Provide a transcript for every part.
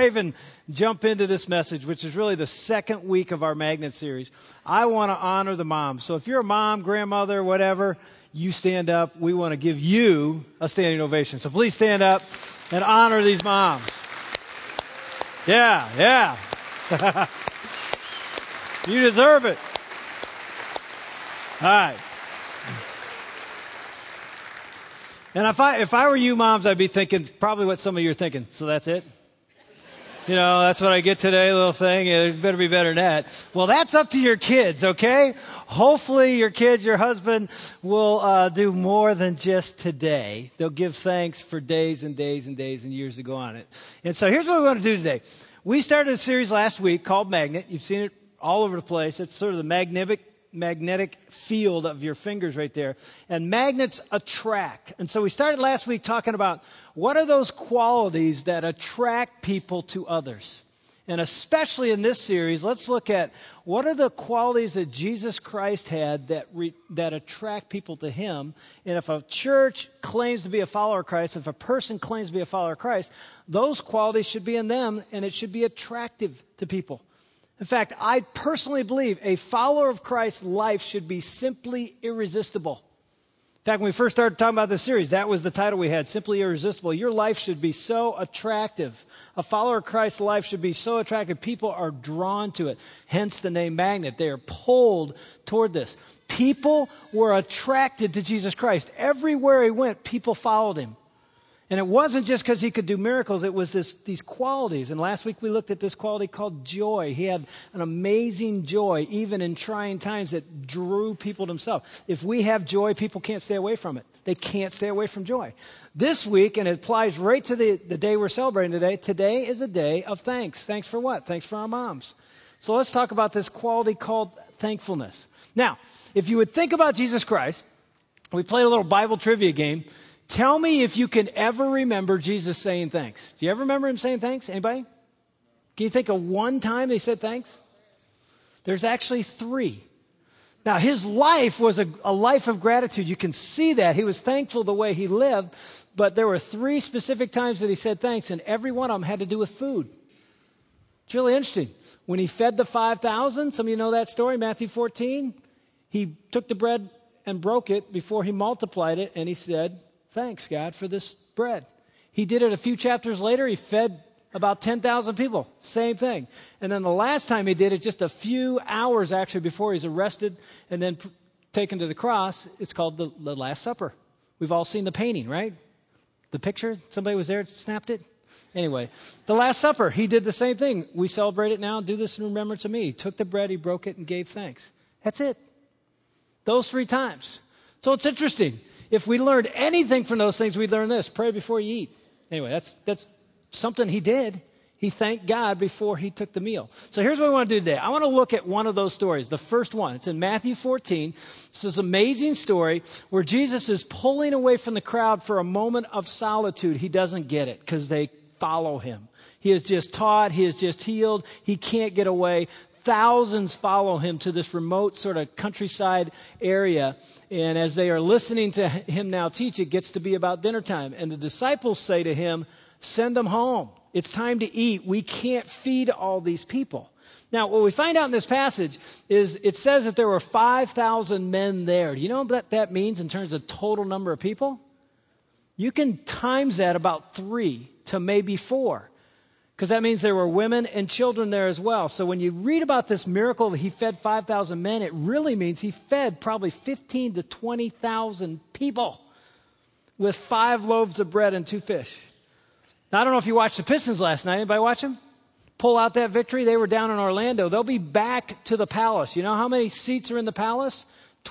I even jump into this message, which is really the second week of our Magnet series, I want to honor the moms. So if you're a mom, grandmother, whatever, you stand up. We want to give you a standing ovation. So please stand up and honor these moms. Yeah. You deserve it. All right. And if I were you moms, I'd be thinking probably what some of you are thinking. So that's it? You know, that's what I get today, little thing. Yeah, there's better be better than that. Well, that's up to your kids, okay? Hopefully your kids, your husband will do more than just today. They'll give thanks for days and days and days and years to go on it. And so here's what we want to do today. We started a series last week called Magnet. You've seen it all over the place. It's sort of the magnetic field of your fingers right there. And magnets attract. And so we started last week talking about what are those qualities that attract people to others. And especially in this series, let's look at what are the qualities that Jesus Christ had that attract people to him. And if a church claims to be a follower of Christ, if a person claims to be a follower of Christ, those qualities should be in them and it should be attractive to people. In fact, I personally believe a follower of Christ's life should be simply irresistible. In fact, when we first started talking about this series, that was the title we had, Simply Irresistible. Your life should be so attractive. A follower of Christ's life should be so attractive. People are drawn to it. Hence the name Magnet. They are pulled toward this. People were attracted to Jesus Christ. Everywhere he went, people followed him. And it wasn't just because he could do miracles. It was these qualities. And last week we looked at this quality called joy. He had an amazing joy, even in trying times, that drew people to himself. If we have joy, people can't stay away from it. They can't stay away from joy. This week, and it applies right to the day we're celebrating today, today is a day of thanks. Thanks for what? Thanks for our moms. So let's talk about this quality called thankfulness. Now, if you would think about Jesus Christ, we played a little Bible trivia game. Tell me if you can ever remember Jesus saying thanks. Do you ever remember him saying thanks? Anybody? Can you think of one time he said thanks? There's actually 3. Now, his life was a life of gratitude. You can see that. He was thankful the way he lived, but there were 3 specific times that he said thanks, and every one of them had to do with food. It's really interesting. When he fed the 5,000, some of you know that story, Matthew 14, he took the bread and broke it before he multiplied it, and he said, "Thanks, God, for this bread." He did it a few chapters later. He fed about 10,000 people. Same thing. And then the last time he did it, just a few hours actually before he's arrested and then taken to the cross, it's called the Last Supper. We've all seen the painting, right? The picture? Somebody was there, snapped it? Anyway, the Last Supper, he did the same thing. We celebrate it now. Do this in remembrance of me. He took the bread, he broke it, and gave thanks. That's it. Those 3 times. So it's interesting. If we learned anything from those things, we'd learn this. Pray before you eat. Anyway, that's something he did. He thanked God before he took the meal. So here's what we want to do today. I want to look at one of those stories. The first one. It's in Matthew 14. It's this amazing story where Jesus is pulling away from the crowd for a moment of solitude. He doesn't get it because they follow him. He has just taught. He has just healed. He can't get away. Thousands follow him to this remote sort of countryside area. And as they are listening to him now teach, it gets to be about dinner time. And the disciples say to him, "Send them home. It's time to eat. We can't feed all these people." Now, what we find out in this passage is it says that there were 5,000 men there. Do you know what that means in terms of total number of people? You can times that about 3 to maybe 4. Because that means there were women and children there as well. So when you read about this miracle that he fed 5,000 men, it really means he fed probably 15 to 20,000 people with 5 loaves of bread and 2 fish. Now, I don't know if you watched the Pistons last night. Anybody watch them? Pull out that victory. They were down in Orlando. They'll be back to the Palace. You know how many seats are in the Palace?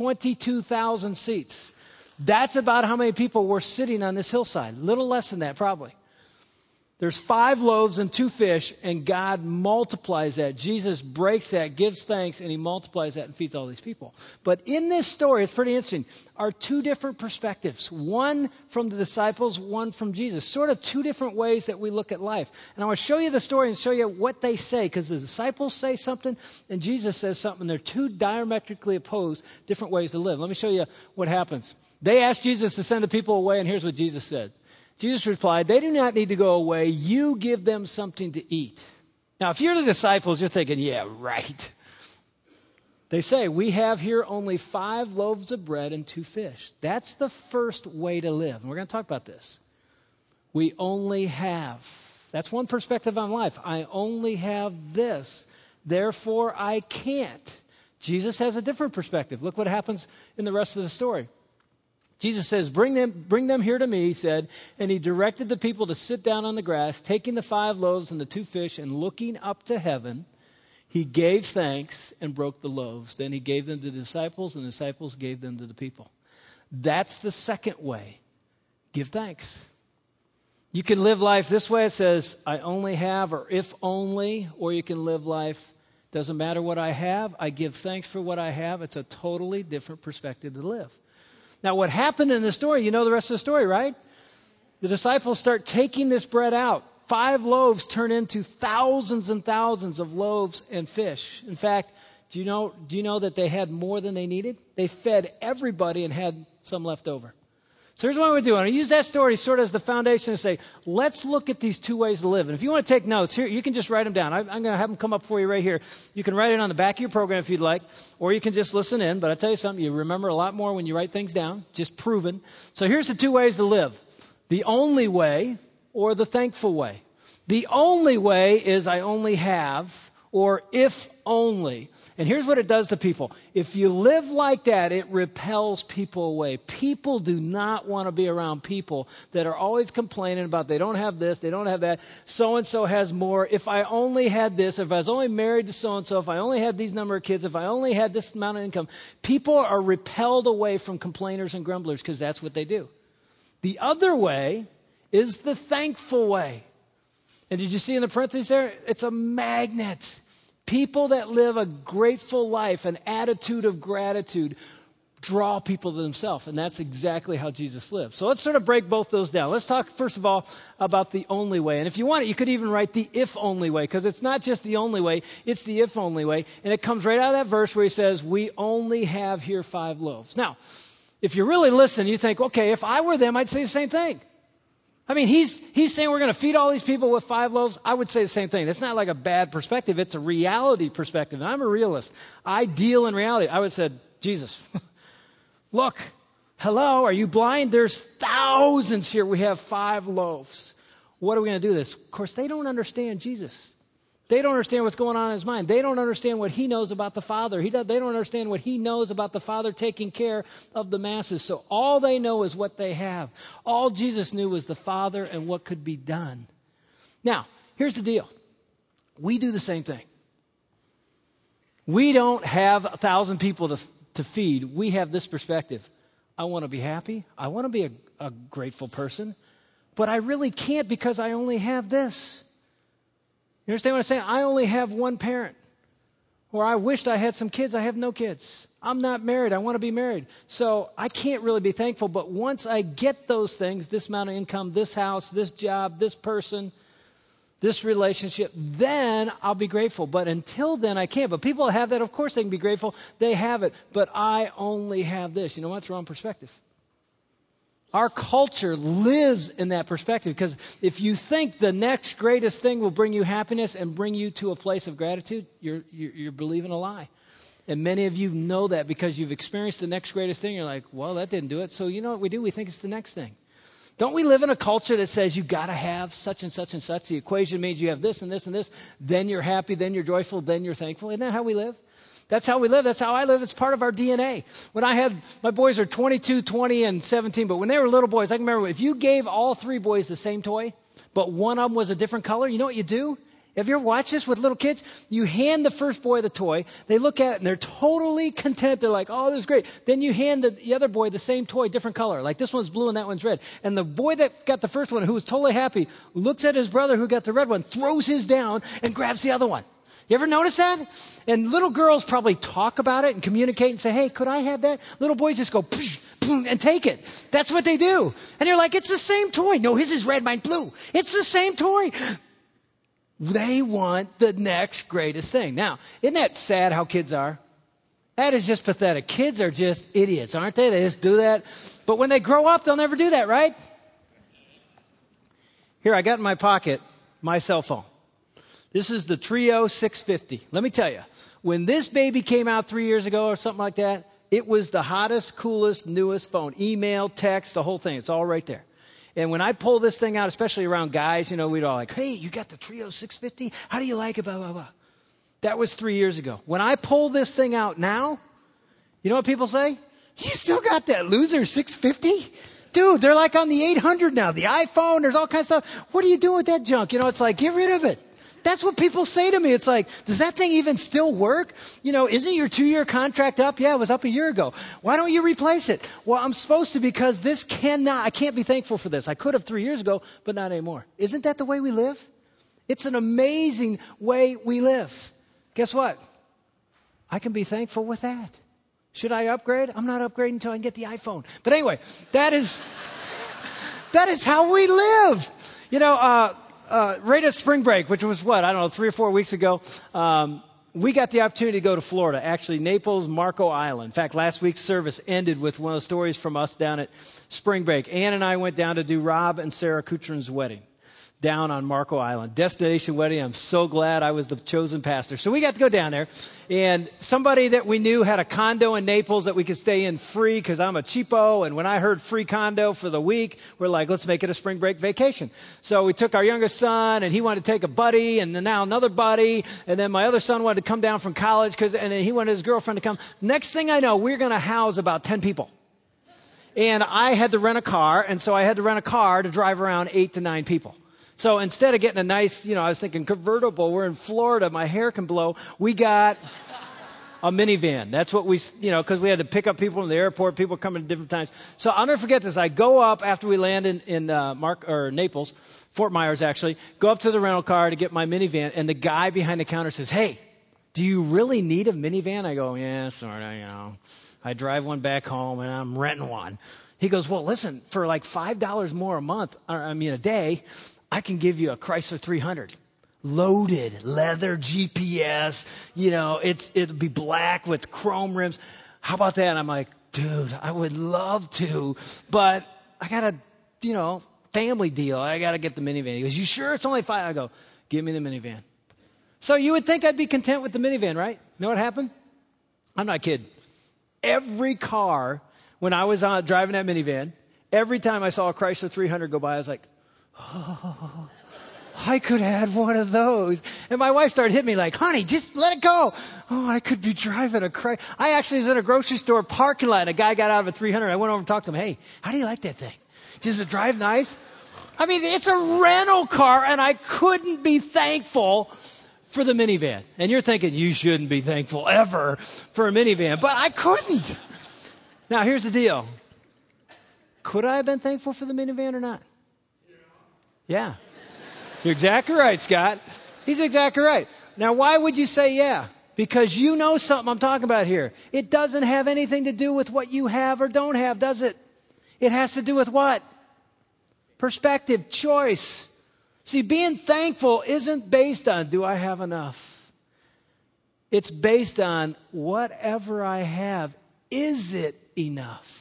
22,000 seats. That's about how many people were sitting on this hillside. Little less than that, probably. There's 5 loaves and 2 fish, and God multiplies that. Jesus breaks that, gives thanks, and he multiplies that and feeds all these people. But in this story, it's pretty interesting, are 2 different perspectives. One from the disciples, one from Jesus. Sort of 2 different ways that we look at life. And I want to show you the story and show you what they say, because the disciples say something and Jesus says something. They're 2 diametrically opposed, different ways to live. Let me show you what happens. They asked Jesus to send the people away, and here's what Jesus said. Jesus replied, they do not need to go away. You give them something to eat. Now, if you're the disciples, you're thinking, yeah, right. They say, we have here only 5 loaves of bread and 2 fish. That's the first way to live. And we're going to talk about this. We only have. That's one perspective on life. I only have this. Therefore, I can't. Jesus has a different perspective. Look what happens in the rest of the story. Jesus says, bring them here to me, he said, and he directed the people to sit down on the grass, taking the 5 loaves and the 2 fish, and looking up to heaven, he gave thanks and broke the loaves. Then he gave them to the disciples, and the disciples gave them to the people. That's the second way. Give thanks. You can live life this way. It says, I only have, or if only, or you can live life, doesn't matter what I have, I give thanks for what I have. It's a totally different perspective to live. Now, what happened in the story, you know the rest of the story, right? The disciples start taking this bread out. 5 loaves turn into thousands and thousands of loaves and fish. In fact, do you know that they had more than they needed? They fed everybody and had some left over. So here's what I'm going to do. I'm going to use that story sort of as the foundation to say, let's look at these 2 ways to live. And if you want to take notes, here you can just write them down. I'm going to have them come up for you right here. You can write it on the back of your program if you'd like, or you can just listen in. But I tell you something, you remember a lot more when you write things down, just proven. So here's the 2 ways to live. The only way or the thankful way. The only way is I only have, or if only. And here's what it does to people. If you live like that, it repels people away. People do not want to be around people that are always complaining about they don't have this, they don't have that. So-and-so has more. If I only had this, if I was only married to so-and-so, if I only had these number of kids, if I only had this amount of income. People are repelled away from complainers and grumblers because that's what they do. The other way is the thankful way. And did you see in the parentheses there? It's a magnet. People that live a grateful life, an attitude of gratitude, draw people to themselves. And that's exactly how Jesus lived. So let's sort of break both those down. Let's talk, first of all, about the only way. And if you want it, you could even write the if only way, because it's not just the only way, it's the if only way. And it comes right out of that verse where he says, we only have here 5 loaves. Now, if you really listen, you think, okay, if I were them, I'd say the same thing. I mean, he's saying we're going to feed all these people with 5 loaves. I would say the same thing. It's not like a bad perspective. It's a reality perspective. And I'm a realist. I deal in reality. I would have said, Jesus, look, hello, are you blind? There's thousands here. We have 5 loaves. What are we going to do this? Of course, they don't understand Jesus. They don't understand what's going on in his mind. They don't understand what he knows about the Father. They don't understand what he knows about the Father taking care of the masses. So all they know is what they have. All Jesus knew was the Father and what could be done. Now, here's the deal. We do the same thing. We don't have 1,000 people to feed. We have this perspective. I want to be happy. I want to be a grateful person. But I really can't because I only have this. You understand what I'm saying? I only have one parent. Or I wished I had some kids. I have no kids. I'm not married. I want to be married. So I can't really be thankful. But once I get those things, this amount of income, this house, this job, this person, this relationship, then I'll be grateful. But until then, I can't. But people have that. Of course they can be grateful. They have it. But I only have this. You know what's wrong perspective? Our culture lives in that perspective because if you think the next greatest thing will bring you happiness and bring you to a place of gratitude, you're believing a lie. And many of you know that because you've experienced the next greatest thing. You're like, well, that didn't do it. So you know what we do? We think it's the next thing. Don't we live in a culture that says you got to have such and such and such? The equation means you have this and this and this. Then you're happy. Then you're joyful. Then you're thankful. Isn't that how we live? That's how we live. That's how I live. It's part of our DNA. When my boys are 22, 20, and 17, but when they were little boys, I can remember if you gave all 3 boys the same toy, but one of them was a different color, you know what you do? Have you ever watched this with little kids? You hand the first boy the toy. They look at it and they're totally content. They're like, oh, this is great. Then you hand the other boy the same toy, different color. Like this one's blue and that one's red. And the boy that got the first one, who was totally happy, looks at his brother who got the red one, throws his down and grabs the other one. You ever notice that? And little girls probably talk about it and communicate and say, hey, could I have that? Little boys just go, psh, psh, and take it. That's what they do. And you're like, it's the same toy. No, his is red, mine blue. It's the same toy. They want the next greatest thing. Now, isn't that sad how kids are? That is just pathetic. Kids are just idiots, aren't they? They just do that. But when they grow up, they'll never do that, right? Here, I got in my pocket my cell phone. This is the Trio 650. Let me tell you, when this baby came out 3 years ago or something like that, it was the hottest, coolest, newest phone. Email, text, the whole thing. It's all right there. And when I pull this thing out, especially around guys, we'd all like, hey, you got the Trio 650? How do you like it? Blah, blah, blah. That was 3 years ago. When I pull this thing out now, you know what people say? You still got that loser 650? Dude, they're like on the 800 now. The iPhone, there's all kinds of stuff. What are you doing with that junk? It's like, get rid of it. That's what people say to me. It's like, does that thing even still work? Isn't your 2-year contract up? Yeah, it was up a year ago. Why don't you replace it? Well, I'm supposed to because I can't be thankful for this. I could have 3 years ago, but not anymore. Isn't that the way we live? It's an amazing way we live. Guess what? I can be thankful with that. Should I upgrade? I'm not upgrading until I can get the iPhone. But anyway, that is how we live. Right at spring break, which was 3 or 4 weeks ago, we got the opportunity to go to Florida, actually Naples, Marco Island. In fact, last week's service ended with one of the stories from us down at spring break. Ann and I went down to do Rob and Sarah Kucherin's wedding down on Marco Island. Destination wedding. I'm so glad I was the chosen pastor. So we got to go down there, and somebody that we knew had a condo in Naples that we could stay in free because I'm a cheapo, and when I heard free condo for the week, we're like, let's make it a spring break vacation. So we took our youngest son, and he wanted to take a buddy, and then now another buddy, and then my other son wanted to come down from college, and then he wanted his girlfriend to come. Next thing I know, we're going to house about 10 people. And I had to rent a car, and so I had to rent a car to drive around 8 to 9 people. So instead of getting a nice, I was thinking convertible, we're in Florida, my hair can blow, we got a minivan. That's what we, because we had to pick up people in the airport, people coming at different times. So I'll never forget this. I go up after we land in Naples, Fort Myers actually, go up to the rental car to get my minivan, and the guy behind the counter says, hey, do you really need a minivan? I go, yeah, sort of, I drive one back home and I'm renting one. He goes, well, listen, for like $5 more a day, I can give you a Chrysler 300. Loaded, leather, GPS, it'll be black with chrome rims. How about that? And I'm like, dude, I would love to, but I got a, family deal. I got to get the minivan. He goes, you sure it's only $5? I go, give me the minivan. So you would think I'd be content with the minivan, right? You know what happened? I'm not kidding. Every car, when I was driving that minivan, every time I saw a Chrysler 300 go by, I was like, oh, I could have one of those. And my wife started hitting me like, honey, just let it go. Oh, I could be driving a Chrysler. I actually was in a grocery store parking lot. A guy got out of a 300. I went over and talked to him. Hey, how do you like that thing? Does it drive nice? I mean, it's a rental car, and I couldn't be thankful for the minivan. And you're thinking, you shouldn't be thankful ever for a minivan. But I couldn't. Now, here's the deal. Could I have been thankful for the minivan or not? Yeah. You're exactly right, Scott. He's exactly right. Now, why would you say yeah? Because you know something I'm talking about here. It doesn't have anything to do with what you have or don't have, does it? It has to do with what? Perspective, choice. See, being thankful isn't based on, do I have enough? It's based on whatever I have, is it enough?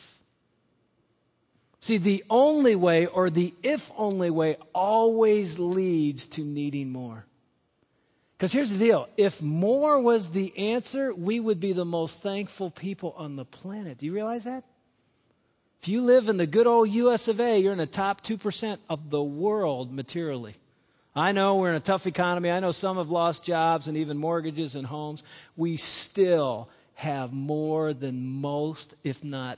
See, the only way, or the if only way, always leads to needing more. Because here's the deal. If more was the answer, we would be the most thankful people on the planet. Do you realize that? If you live in the good old US of A, you're in the top 2% of the world materially. I know we're in a tough economy. I know some have lost jobs and even mortgages and homes. We still have more than most, if not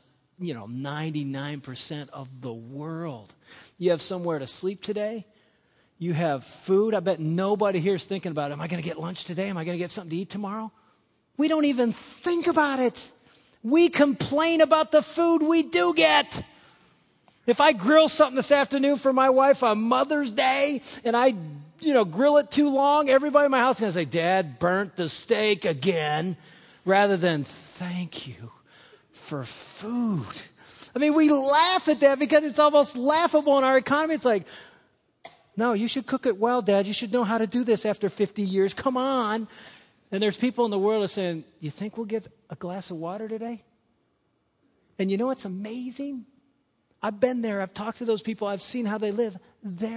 99% of the world. You have somewhere to sleep today. You have food. I bet nobody here is thinking about, am I going to get lunch today? Am I going to get something to eat tomorrow? We don't even think about it. We complain about the food we do get. If I grill something this afternoon for my wife on Mother's Day and I, grill it too long, everybody in my house is going to say, Dad burnt the steak again, rather than thank you for food. I mean, we laugh at that because it's almost laughable in our economy. It's like, no, you should cook it well, Dad. You should know how to do this after 50 years. Come on. And there's people in the world that are saying, you think we'll get a glass of water today? And you know what's amazing? I've been there. I've talked to those people. I've seen how they live. They're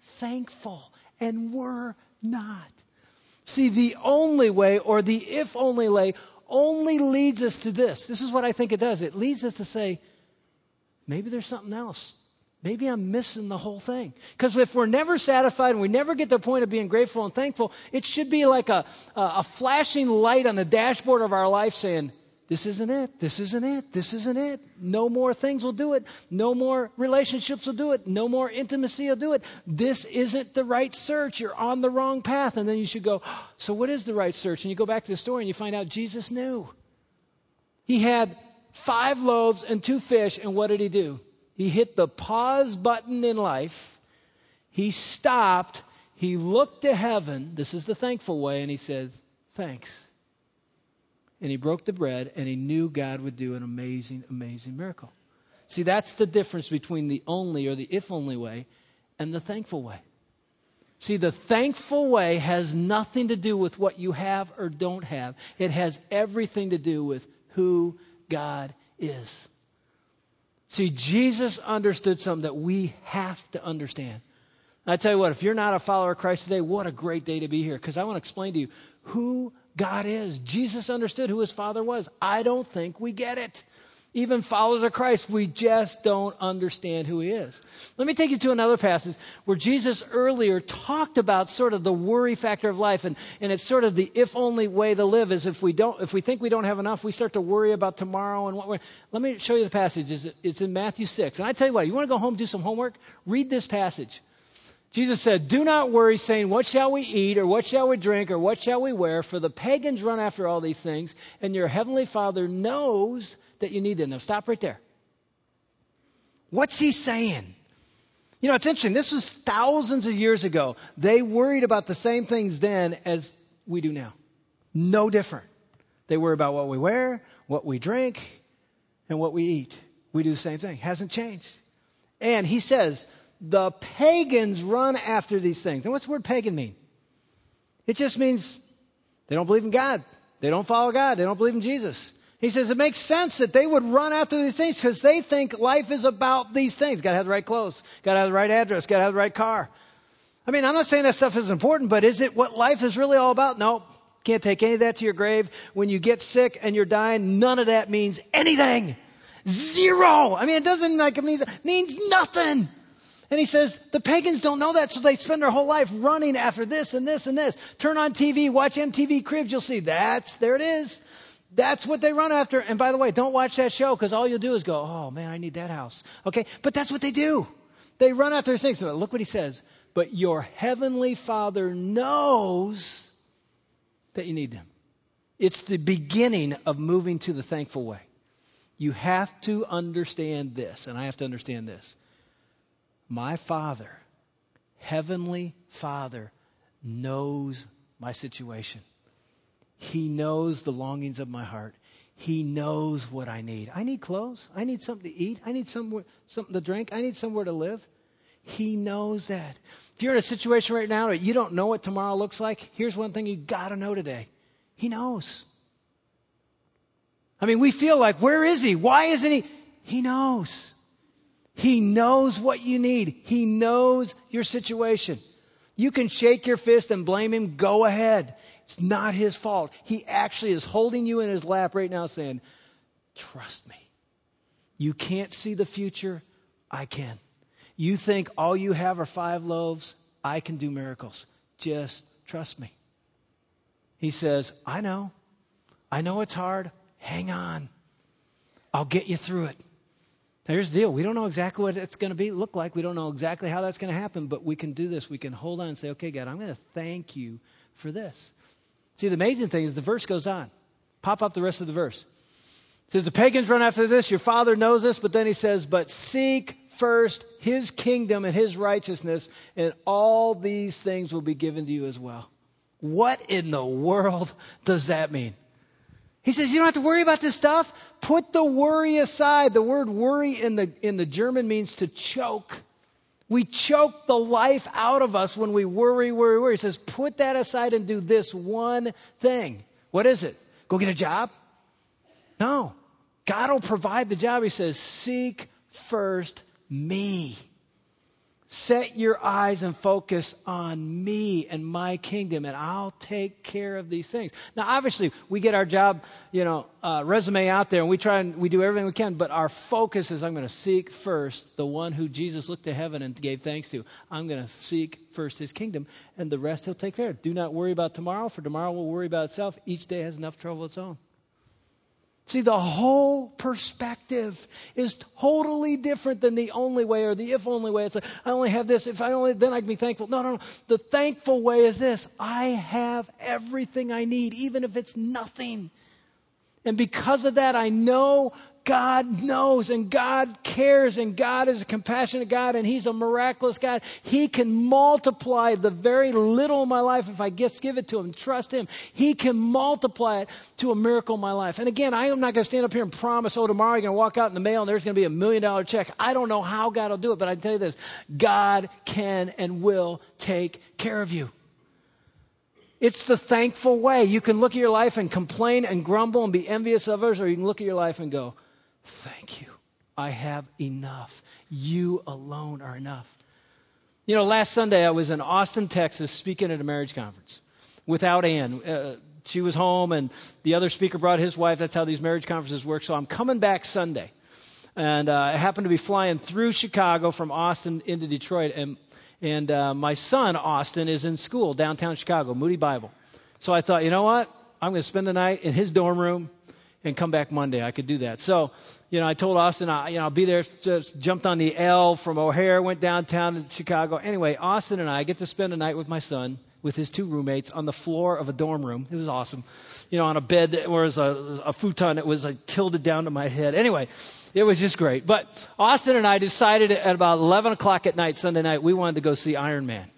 thankful, and we're not. See, the only way, or the if only way, only leads us to this. This is what I think it does. It leads us to say, maybe there's something else. Maybe I'm missing the whole thing. Because if we're never satisfied and we never get to the point of being grateful and thankful, it should be like a flashing light on the dashboard of our life saying, this isn't it, this isn't it, this isn't it. No more things will do it. No more relationships will do it. No more intimacy will do it. This isn't the right search. You're on the wrong path. And then you should go, so what is the right search? And you go back to the story and you find out Jesus knew. He had 5 loaves and 2 fish, and what did he do? He hit the pause button in life. He stopped. He looked to heaven. This is the thankful way. And he said, thanks. And he broke the bread, and he knew God would do an amazing, amazing miracle. See, that's the difference between the only or the if only way and the thankful way. See, the thankful way has nothing to do with what you have or don't have. It has everything to do with who God is. See, Jesus understood something that we have to understand. I tell you what, if you're not a follower of Christ today, what a great day to be here, because I want to explain to you who God is. Jesus understood who his Father was. I don't think we get it. Even followers of Christ, we just don't understand who he is. Let me take you to another passage where Jesus earlier talked about sort of the worry factor of life, and it's sort of the if only way to live is if we think we don't have enough, we start to worry about tomorrow and what we're. Let me show you the passage. It's in Matthew 6. And I tell you what, you want to go home and do some homework? Read this passage. Jesus said, do not worry, saying, what shall we eat, or what shall we drink, or what shall we wear? For the pagans run after all these things, and your heavenly Father knows that you need them. Now, stop right there. What's he saying? You know, it's interesting. This was thousands of years ago. They worried about the same things then as we do now. No different. They worry about what we wear, what we drink, and what we eat. We do the same thing. Hasn't changed. And he says, the pagans run after these things. And what's the word pagan mean? It just means they don't believe in God. They don't follow God. They don't believe in Jesus. He says it makes sense that they would run after these things because they think life is about these things. Got to have the right clothes. Got to have the right address. Got to have the right car. I mean, I'm not saying that stuff is important, but is it what life is really all about? No. Can't take any of that to your grave. When you get sick and you're dying, none of that means anything. Zero. I mean, it doesn't means nothing. And he says, the pagans don't know that, so they spend their whole life running after this and this and this. Turn on TV, watch MTV Cribs, you'll see there it is. That's what they run after. And by the way, don't watch that show, because all you'll do is go, oh man, I need that house. Okay, but that's what they do. They run after these things. So look what he says. But your heavenly Father knows that you need them. It's the beginning of moving to the thankful way. You have to understand this, and I have to understand this. My Father, Heavenly Father, knows my situation. He knows the longings of my heart. He knows what I need. I need clothes. I need something to eat. I need something to drink. I need somewhere to live. He knows that. If you're in a situation right now that you don't know what tomorrow looks like, here's one thing you got to know today. He knows. I mean, we feel like, where is he? Why isn't he? He knows. He knows what you need. He knows your situation. You can shake your fist and blame him. Go ahead. It's not his fault. He actually is holding you in his lap right now saying, trust me. You can't see the future. I can. You think all you have are 5 loaves. I can do miracles. Just trust me. He says, I know. I know it's hard. Hang on. I'll get you through it. Now, here's the deal. We don't know exactly what it's going to look like. We don't know exactly how that's going to happen, but we can do this. We can hold on and say, okay, God, I'm going to thank you for this. See, the amazing thing is the verse goes on. Pop up the rest of the verse. It says, the pagans run after this. Your Father knows this, but then he says, but seek first his kingdom and his righteousness, and all these things will be given to you as well. What in the world does that mean? He says, you don't have to worry about this stuff. Put the worry aside. The word worry in the German means to choke. We choke the life out of us when we worry. He says, put that aside and do this one thing. What is it? Go get a job? No. God will provide the job. He says, seek first me. Set your eyes and focus on me and my kingdom, and I'll take care of these things. Now, obviously, we get our job, resume out there, and we do everything we can, but our focus is I'm going to seek first the one who Jesus looked to heaven and gave thanks to. I'm going to seek first his kingdom, and the rest he'll take care of. Do not worry about tomorrow, for tomorrow will worry about itself. Each day has enough trouble of its own. See, the whole perspective is totally different than the only way or the if only way. It's like, I only have this. If I only, then I can be thankful. No. The thankful way is this. I have everything I need, even if it's nothing. And because of that, I know God knows and God cares and God is a compassionate God and he's a miraculous God. He can multiply the very little in my life if I just give it to him, trust him. He can multiply it to a miracle in my life. And again, I am not going to stand up here and promise, tomorrow you're going to walk out in the mail and there's going to be $1 million check. I don't know how God will do it, but I can tell you this, God can and will take care of you. It's the thankful way. You can look at your life and complain and grumble and be envious of others, or you can look at your life and go, thank you. I have enough. You alone are enough. Last Sunday I was in Austin, Texas, speaking at a marriage conference without Ann. She was home, and the other speaker brought his wife. That's how these marriage conferences work. So I'm coming back Sunday, and I happened to be flying through Chicago from Austin into Detroit, and my son, Austin, is in school downtown Chicago, Moody Bible. So I thought, you know what? I'm going to spend the night in his dorm room and come back Monday. I could do that. So, I told Austin, I'll be there. Just jumped on the L from O'Hare, went downtown to Chicago. Anyway, Austin and I get to spend a night with my son, with his 2 roommates, on the floor of a dorm room. It was awesome. On a bed that was a futon that was tilted down to my head. Anyway, it was just great. But Austin and I decided at about 11 o'clock at night, Sunday night, we wanted to go see Iron Man.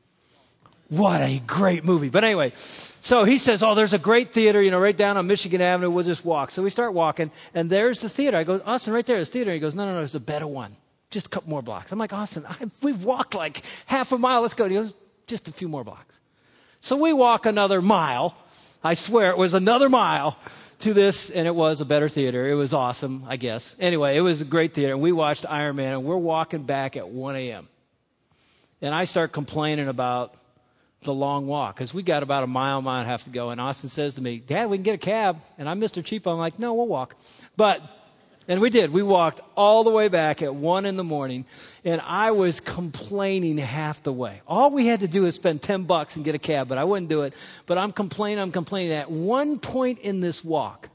What a great movie. But anyway, so he says, there's a great theater, right down on Michigan Avenue. We'll just walk. So we start walking, and there's the theater. I go, Austin, right there is the theater. He goes, no, there's a better one. Just a couple more blocks. I'm like, Austin, we've walked like half a mile. Let's go. He goes, just a few more blocks. So we walk another mile. I swear it was another mile to this, and it was a better theater. It was awesome, I guess. Anyway, it was a great theater, and we watched Iron Man, and we're walking back at 1 a.m. And I start complaining about the long walk, because we got about a mile and a half to go. And Austin says to me, Dad, we can get a cab. And I'm Mr. Cheapo. I'm like, no, we'll walk. And we did. We walked all the way back at 1 in the morning, and I was complaining half the way. All we had to do is spend $10 and get a cab, but I wouldn't do it. But I'm complaining. At one point in this walk,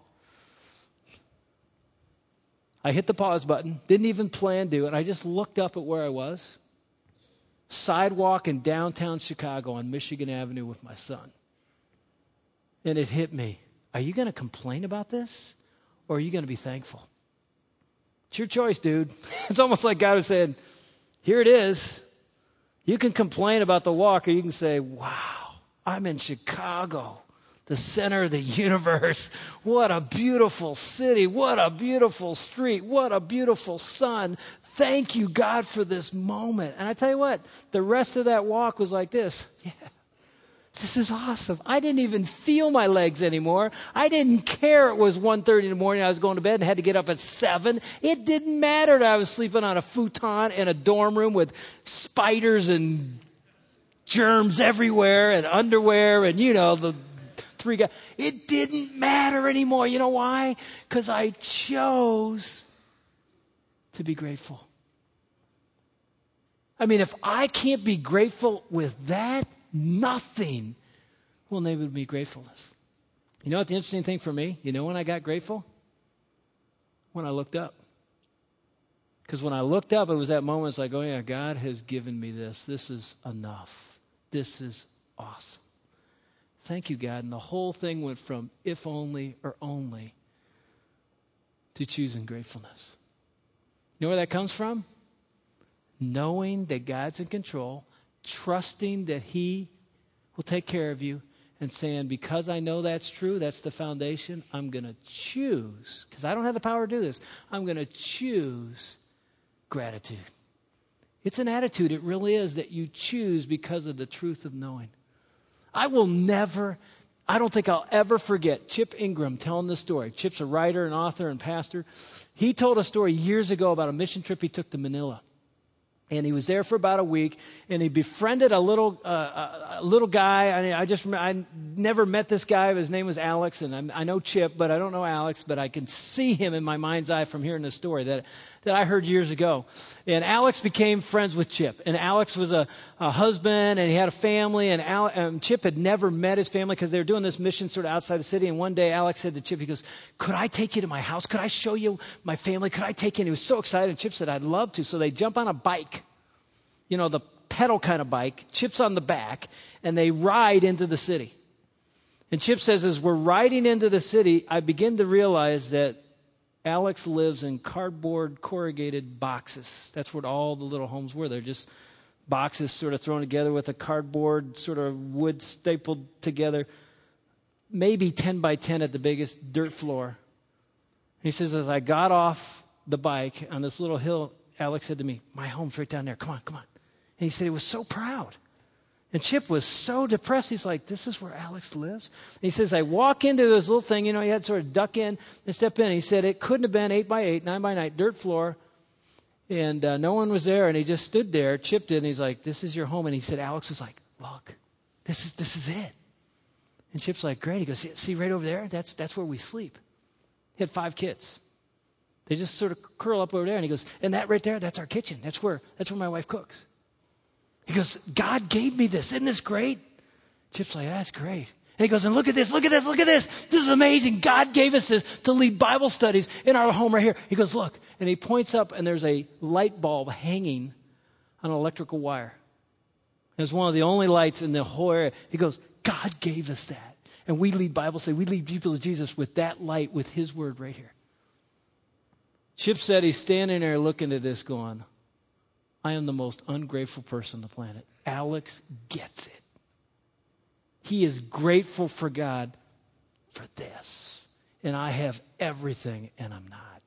I hit the pause button, didn't even plan to, and I just looked up at where I was. Sidewalk in downtown Chicago on Michigan Avenue with my son. And it hit me. Are you going to complain about this, or are you going to be thankful? It's your choice, dude. It's almost like God was saying, here it is. You can complain about the walk, or you can say, wow, I'm in Chicago, the center of the universe. What a beautiful city. What a beautiful street. What a beautiful sun. Thank you, God, for this moment. And I tell you what, the rest of that walk was like this. Yeah, this is awesome. I didn't even feel my legs anymore. I didn't care it was 1:30 in the morning. I was going to bed and had to get up at 7. It didn't matter that I was sleeping on a futon in a dorm room with spiders and germs everywhere and underwear and, the 3 guys. It didn't matter anymore. You know why? Because I chose to be grateful. I mean, if I can't be grateful with that, nothing will enable me gratefulness. You know what the interesting thing for me? You know when I got grateful? When I looked up. Because when I looked up, it was that moment, it's like, oh yeah, God has given me this. This is enough. This is awesome. Thank you, God. And the whole thing went from if only or only to choosing gratefulness. You know where that comes from? Knowing that God's in control, trusting that He will take care of you, and saying, because I know that's true, that's the foundation, I'm going to choose, because I don't have the power to do this, I'm going to choose gratitude. It's an attitude, it really is, that you choose because of the truth of knowing. I don't think I'll ever forget Chip Ingram telling this story. Chip's a writer and author and pastor. He told a story years ago about a mission trip he took to Manila. And he was there for about a week, and he befriended a little guy. I never met this guy. His name was Alex, and I know Chip, but I don't know Alex. But I can see him in my mind's eye from hearing the story that I heard years ago. And Alex became friends with Chip. And Alex was a husband, and he had a family. And Chip had never met his family because they were doing this mission sort of outside the city. And one day, Alex said to Chip, he goes, "Could I take you to my house? Could I show you my family? Could I take you?" And he was so excited. And Chip said, "I'd love to." So they jump on a bike. You know, the pedal kind of bike, Chip's on the back, and they ride into the city. And Chip says, as we're riding into the city, I begin to realize that Alex lives in cardboard corrugated boxes. That's what all the little homes were. They're just boxes sort of thrown together with a cardboard sort of wood stapled together, maybe 10 by 10 at the biggest, dirt floor. He says, as I got off the bike on this little hill, Alex said to me, "My home's right down there. Come on, come on." And he said he was so proud. And Chip was so depressed. He's like, "This is where Alex lives?" And he says, I walk into this little thing, you know, he had to sort of duck in and step in. He said it couldn't have been 8 by 8, 9 by 9, dirt floor. And no one was there. And he just stood there, Chip did, and he's like, "This is your home." And he said, Alex was like, "Look, this is it." And Chip's like, "Great." He goes, "See right over there? That's where we sleep." He had 5 kids. They just sort of curl up over there. And he goes, "And that right there, that's our kitchen. That's where my wife cooks." He goes, "God gave me this. Isn't this great?" Chip's like, "That's great." And he goes, "And look at this, look at this, look at this. This is amazing. God gave us this to lead Bible studies in our home right here." He goes, "Look." And he points up, and there's a light bulb hanging on an electrical wire. And it's one of the only lights in the whole area. He goes, "God gave us that. And we lead Bible study. We lead people to Jesus with that light, with his word right here." Chip said he's standing there looking at this going, "I am the most ungrateful person on the planet." Alex gets it. He is grateful for God for this. And I have everything, and I'm not.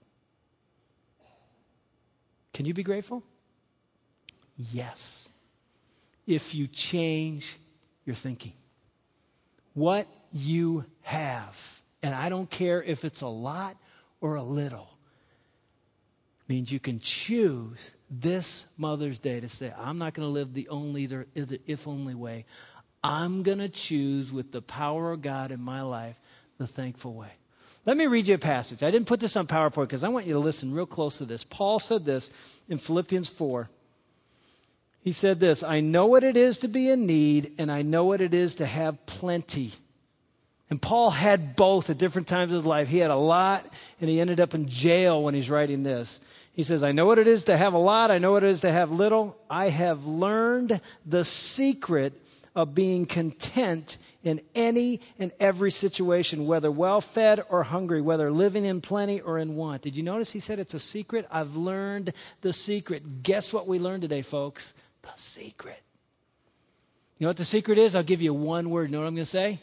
Can you be grateful? Yes. If you change your thinking. What you have, and I don't care if it's a lot or a little, means you can choose this Mother's Day to say, I'm not going to live the only, the if only way. I'm going to choose with the power of God in my life the thankful way. Let me read you a passage. I didn't put this on PowerPoint because I want you to listen real close to this. Paul said this in Philippians 4. He said this, "I know what it is to be in need, and I know what it is to have plenty." And Paul had both at different times of his life. He had a lot, and he ended up in jail when he's writing this. He says, "I know what it is to have a lot. I know what it is to have little. I have learned the secret of being content in any and every situation, whether well-fed or hungry, whether living in plenty or in want." Did you notice he said it's a secret? I've learned the secret. Guess what we learned today, folks? The secret. You know what the secret is? I'll give you one word. You know what I'm going to say?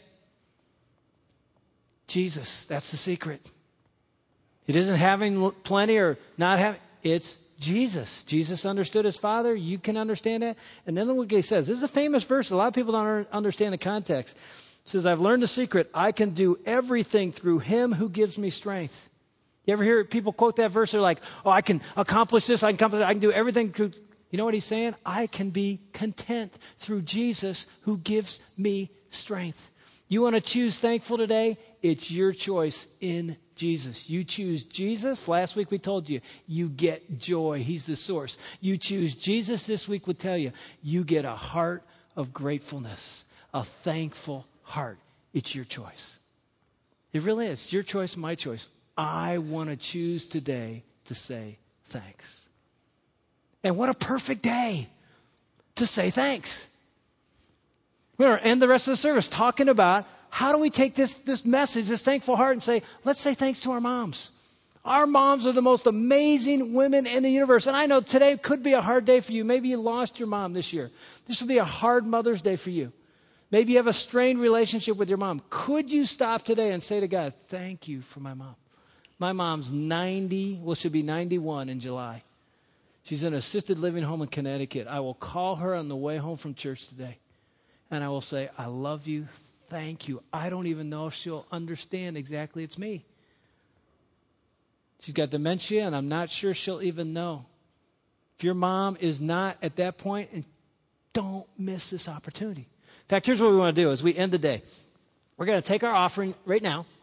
Jesus. That's the secret. It isn't having plenty or not having. It's Jesus. Jesus understood his Father. You can understand that. And then look what he says. This is a famous verse. A lot of people don't understand the context. It says, "I've learned the secret. I can do everything through him who gives me strength." You ever hear people quote that verse? They're like, "Oh, I can accomplish this. I can do everything through." You know what he's saying? I can be content through Jesus who gives me strength. You want to choose thankful today? It's your choice in Jesus. You choose Jesus. Last week we told you, you get joy. He's the source. You choose Jesus this week, we'll tell you, you get a heart of gratefulness, a thankful heart. It's your choice. It really is. It's your choice, my choice. I want to choose today to say thanks. And what a perfect day to say thanks. We're going to end the rest of the service talking about how do we take this message, this thankful heart, and say, let's say thanks to our moms. Our moms are the most amazing women in the universe. And I know today could be a hard day for you. Maybe you lost your mom this year. This will be a hard Mother's Day for you. Maybe you have a strained relationship with your mom. Could you stop today and say to God, thank you for my mom? My mom's 90, well, she'll be 91 in July. She's in an assisted living home in Connecticut. I will call her on the way home from church today. And I will say, I love you. Thank you. I don't even know if she'll understand exactly it's me. She's got dementia, and I'm not sure she'll even know. If your mom is not at that point, and don't miss this opportunity. In fact, here's what we want to do as we end the day. We're going to take our offering right now.